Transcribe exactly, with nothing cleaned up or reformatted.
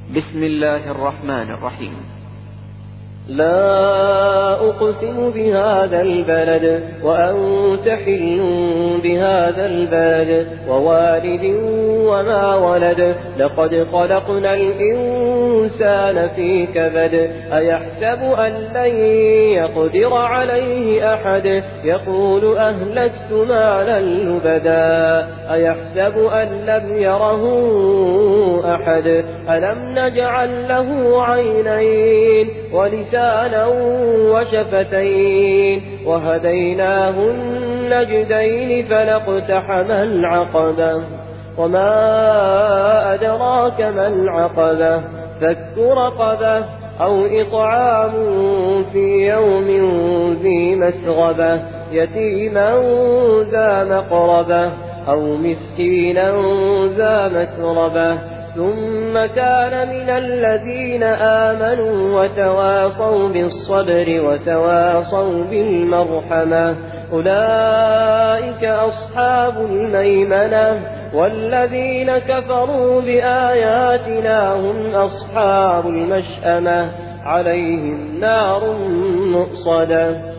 بسم الله الرحمن الرحيم. لا أقسم بهذا البلد وأنت حل بهذا البلد ووالد وما ولد لقد خلقنا الإنسان في كبد أيحسب أن لن يقدر عليه أحد يقول أهلكت مالا لبدا أيحسب أن لم يره أحد ألم نجعل له عينين ولسانا وشفتين وهديناه النجدين فلاقتحم العقبة وما أدراك ما العقبة فك رقبة أو إطعام في يوم ذي مسغبة يتيما ذا مقربة أو مسكينا ذا متربة ثم كان من الذين آمنوا وتواصوا بالصبر وتواصوا بالمرحمة أولئك أصحاب الميمنة والذين كفروا بآياتنا هم أصحاب المشأمة عليهم نار مؤصدة.